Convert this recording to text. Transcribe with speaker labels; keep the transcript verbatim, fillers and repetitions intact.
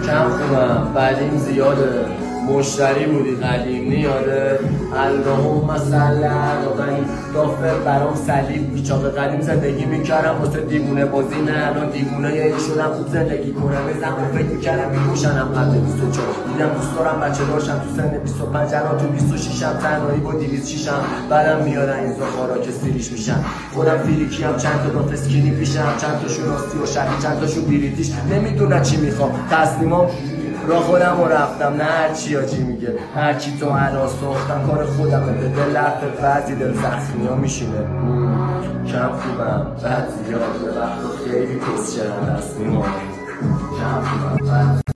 Speaker 1: کم خوبم قدیم زیاده مشتری بودی قدیم نیاده اللهم صل علی غنی دافر برام صلیب بیچاق قدیم زندگی میکردم واسه دیوونه بازی نه الان دیوونه یه شدم خوب زندگی کنم یه زمان فکر میکردم میکشنم قبل بیست و چهار دیدم دوست دارم بچه داشتم تو سن بیست و پنج الان تو بیست و شش م تنهایی با دویست و شش م بعدم میارن این زخارا که سیریش میشن خودم فیریکی هم چند تا داف اسکینی پیشم چند تاشون راستی و شهری چند تاشون بریتیش نمیدونن چی میخوام تسلیمام را خودم رو رفتم نه هرچی آجی میگه هرچی تو الان ساختم کار خودمه به دل لفت بعضی دل زخمی ها میشینه کم خوبم بعد زیاد به وقت خیلی کس چرم تصمیم ها کم خوبم